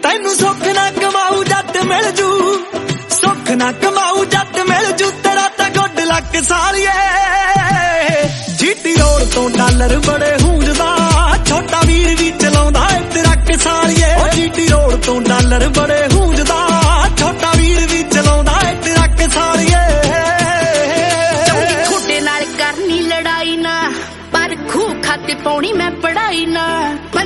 ਤੈਨੂੰ ਸੁੱਖ ਨਾ ਕਮਾਊ ਜੱਟ ਮਿਲ ਜੂ, ਸੁੱਖ ਨਾ ਕਮਾਊ ਜੱਟ ਮਿਲ ਜੂ, ਤੇਰਾ ਤਾਂ ਗੁੱਡ ਲੱਕ ਸਾਲੀਏ। ਜੀਟੀ ਰੋਡ ਤੋਂ ਡਾਲਰ ਬੜੇ ਹੂੰਜਦਾ, ਛੋਟਾ ਵੀਰ ਵੀ ਚਲਾਉਂਦਾ ਏ ਟਰੱਕ ਸਾਲੀਏ। ਉਹ ਜੀਟੀ ਰੋਡ ਤੋਂ ਡਾਲਰ ਬੜੇ ਹੂੰਜਦਾ, ਛੋਟਾ ਵੀਰ ਵੀ ਚਲਾਉਂਦਾ ਏ ਟਰੱਕ ਸਾਲੀਏ। ਤੁਹਾਡੇ ਨਾਲ ਕਰਨੀ ਲੜਾਈ ਨਾ, ਪਰ ਖੂਹ ਖਾਤੇ ਪਾਉਣੀ ਮੈਂ ਪੜਾਈ ਨਾ।